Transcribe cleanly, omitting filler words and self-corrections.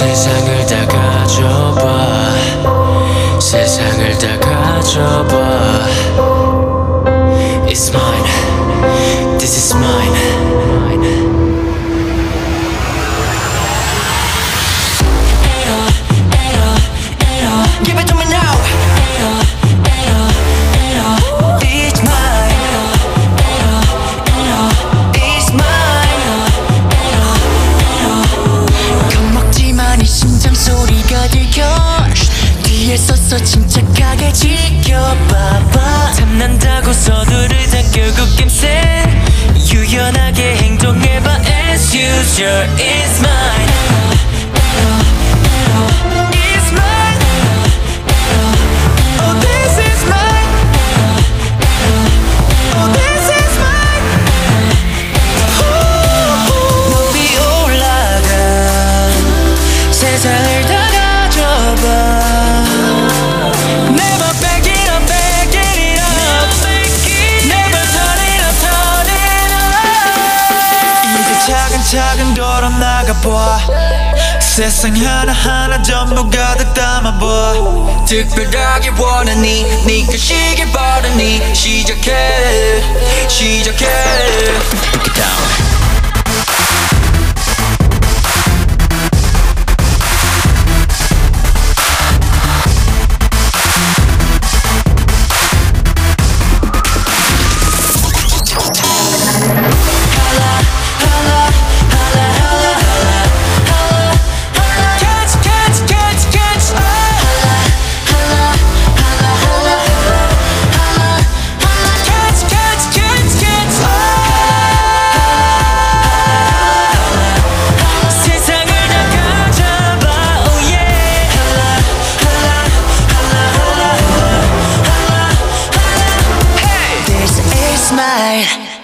세상을 다 가져봐 세상을 다 가져봐 It's mine This is mine Give it to me now It's mine It's mine 겁먹지만 이 심장 소리가 들려 뒤에 서서 침착하게 지켜봐봐 탐난다고 서두르다 결국 낌새 유연하게 행동해봐 as usual It's mine It's mine Oh this is mine Oh this is mine 높이 올라가 세상을 다 가져봐 Never back it up, back it up Never turn it up, turn it up 이제 차근차근 걸어 나가봐 세상 하나하나 전부 가득 담아봐 특별하게 원하니 네가 시길 바라니 시작해 시작해 Break it down Smile